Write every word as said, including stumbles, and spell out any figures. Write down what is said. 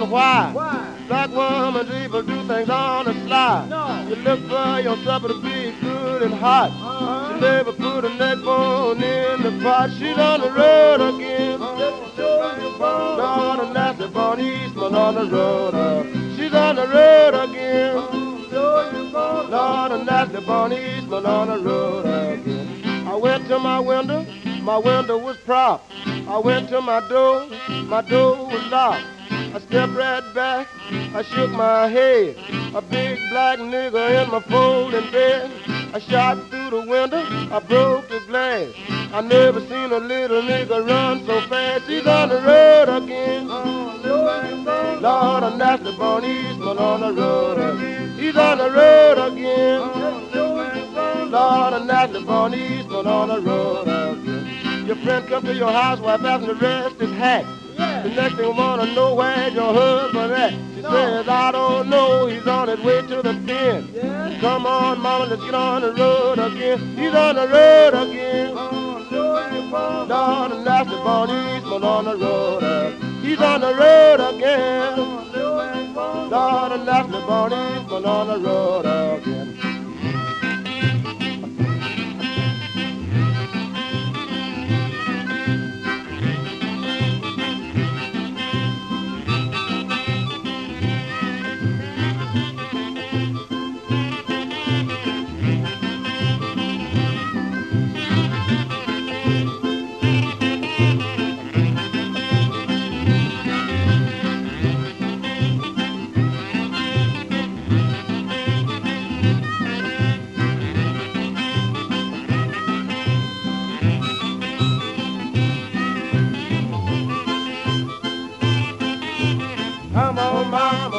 why. Why? Black woman, people do things on the sly. No. You look for your supper to be good and hot. Uh-huh. She never put a neck bone in the pot. She's on the road again. Let me show you bone. Lord, a nasty born Eastman on the road. Uh, she's on the road again. Show you bone. Lord, a nasty born Eastman on the road again. I went to my window, my window was propped. I went to my door, my door was locked. I stepped right back, I shook my head. A big black nigger in my folding bed. I shot through the window, I broke the glass. I never seen a little nigga run so fast. He's on the road again. Lord, a nasty born Eastman on the road again. He's on the road again. Lord, a nasty born Eastman on the road again. Your friend come to your house while asking to rest his hat. Yeah. The next thing wanna know where's your husband at. She No. says, I don't know, he's on his way to the pen. Yeah. Come on, mama, let's get on the road again. He's on the road again. Lord, a nasty born Eastman on the road again. He's on the road again. Lord, a nasty born Eastman on the road again. Come on, mama,